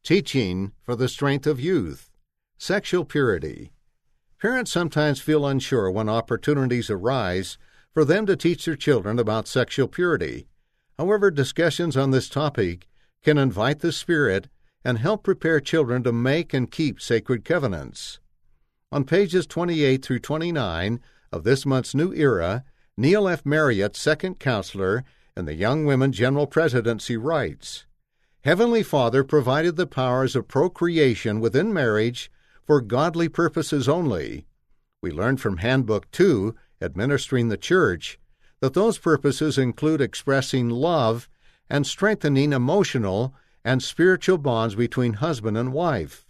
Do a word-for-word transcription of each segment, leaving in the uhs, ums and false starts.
Teaching for the strength of youth. Sexual purity. Parents sometimes feel unsure when opportunities arise for them to teach their children about sexual purity. However, discussions on this topic can invite the Spirit and help prepare children to make and keep sacred covenants. On pages twenty-eight through twenty-nine of this month's New Era, Neil F. Marriott, second counselor in the Young Women General Presidency, writes, Heavenly Father provided the powers of procreation within marriage for godly purposes only. We learn from Handbook two, Administering the Church, that those purposes include expressing love and strengthening emotional and spiritual bonds between husband and wife.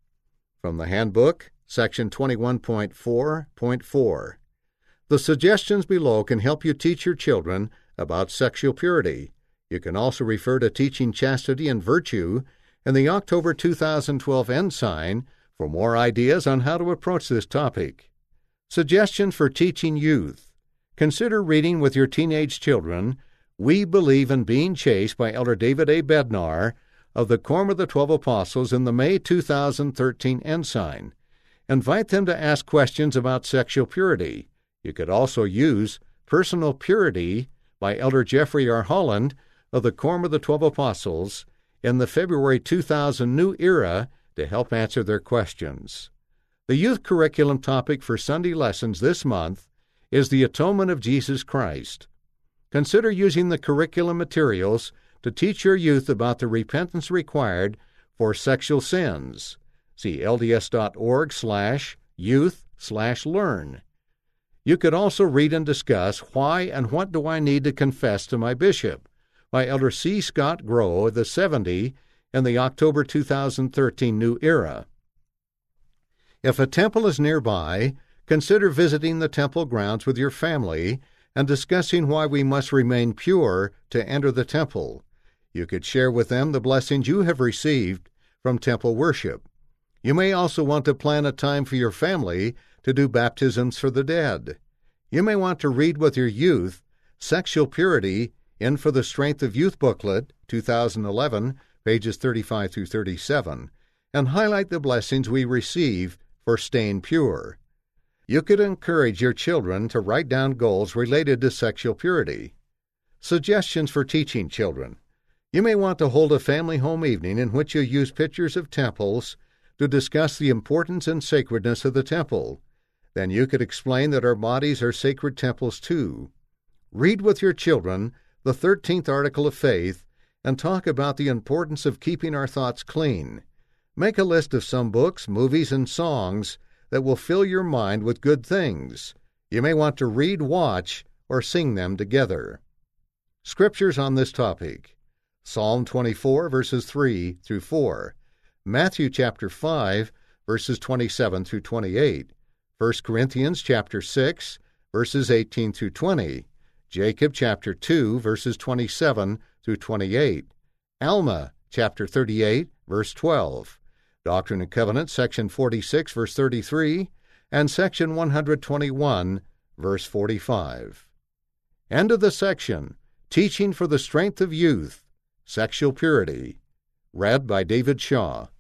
From the Handbook, Section twenty-one point four point four. The suggestions below can help you teach your children about sexual purity. You can also refer to Teaching Chastity and Virtue in the October two thousand twelve Ensign for more ideas on how to approach this topic. Suggestions for teaching youth. Consider reading with your teenage children We Believe in Being Chaste by Elder David A. Bednar of the Quorum of the Twelve Apostles in the May two thousand thirteen Ensign. Invite them to ask questions about sexual purity. You could also use Personal Purity by Elder Jeffrey R. Holland of the Quorum of the Twelve Apostles in the February two thousand New Era to help answer their questions. The youth curriculum topic for Sunday lessons this month is the Atonement of Jesus Christ. Consider using the curriculum materials to teach your youth about the repentance required for sexual sins. See lds.org slash youth slash learn. You could also read and discuss Why and What Do I Need to Confess to My Bishop by Elder C. Scott Grow of the seventy in the October two thousand thirteen New Era. If a temple is nearby, consider visiting the temple grounds with your family and discussing why we must remain pure to enter the temple. You could share with them the blessings you have received from temple worship. You may also want to plan a time for your family to do baptisms for the dead. You may want to read with your youth Sexual Purity in For the Strength of Youth booklet, two thousand eleven, pages thirty-five through thirty-seven, and highlight the blessings we receive for staying pure. You could encourage your children to write down goals related to sexual purity. Suggestions for teaching children. You may want to hold a family home evening in which you use pictures of temples to discuss the importance and sacredness of the temple. Then you could explain that our bodies are sacred temples too. Read with your children the thirteenth Article of Faith and talk about the importance of keeping our thoughts clean. Make a list of some books, movies, and songs that will fill your mind with good things. You may want to read, watch, or sing them together. Scriptures on this topic. Psalm twenty-four, verses three through four. Matthew chapter five, verses twenty-seven through twenty-eight. First Corinthians chapter six, verses eighteen through twenty. Jacob chapter two, verses twenty-seven through twenty-eight. Alma chapter thirty-eight, verse twelve. Doctrine and Covenants, section forty-six, verse thirty-three, and section one hundred twenty-one, verse forty-five. End of the section, Teaching for the Strength of Youth, Sexual Purity. Read by David Shaw.